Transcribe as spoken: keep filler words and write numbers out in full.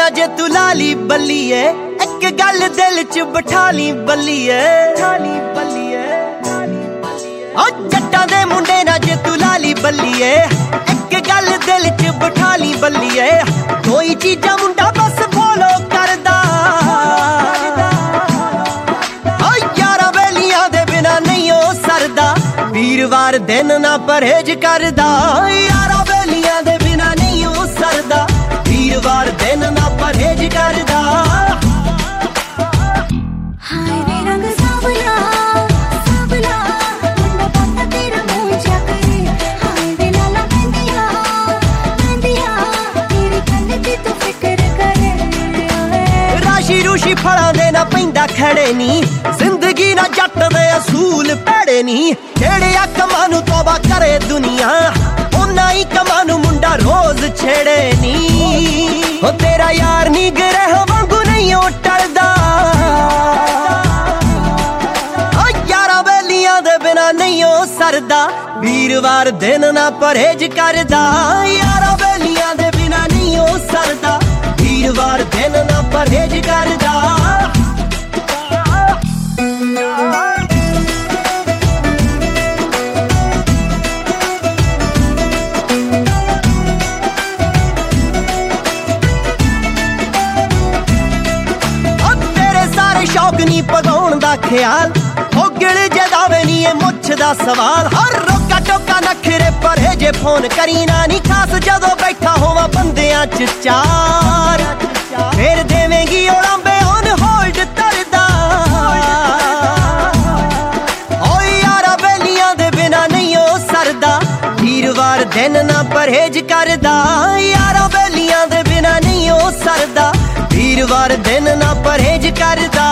ना जे तू लाली बल्लीए एक गल दिल च बिठा ली बल्लीए जट्टां दे मुंडे ना जे तू लाली बल्लीए एक गल दिल च बिठा ली बल्लीए कोई चीजा मुंडा बस फॉलो करदा यारा वेलियां दे बिना नहीं ओ सरदा वीरवार दिन ना परहेज करदा यारा वेलियां दे बिना नहीं ओ सरदा वीरवार दिन ना परहेज करदा हाय रे रंग सावला सावला मुंडा पत्ता तेरा मूंझा करे हाय वे लाला बंदिया बंदिया तेरे कन्ने दी तू फिक्र करे राशि रूशी फलां दे ना पैंदा खड़े नी जिंदगी ना जट दे असूल पैड़े नी जेड़े आ कमां नूं तौबा करे दुनिया उन्ना ही कमां नूं मुंडा रोज छेड़े नी ओ तेरा यार नी ग्रह वांगू नहीं ओ टलदा ओ यारा वेलियां दे बिना नहीं ओ सरदा वीरवार दिन ना परहेज करदा यारा वेलियां दे बिना नहीं ओ सरदा वीरवार दिन ना परहेज करदा शौक नी पगाउण दा ख्याल हो गिल जदावे नी ए मुछ दा सवाल हर रोका टोका नखरे परहेजे फोन करी ना नी खास जदों बैठा होवा बंदियां च चार फिर देवेंगी ओलांबे ऑन होल्ड तरदा ओ यारा वेलियां दे बिना नहीं ओ सरदा वीरवार दिन ना परहेज करदा यारा वेलियां दे बिना नहीं ओ सरदा वीरवार दिन ना परहेज करदा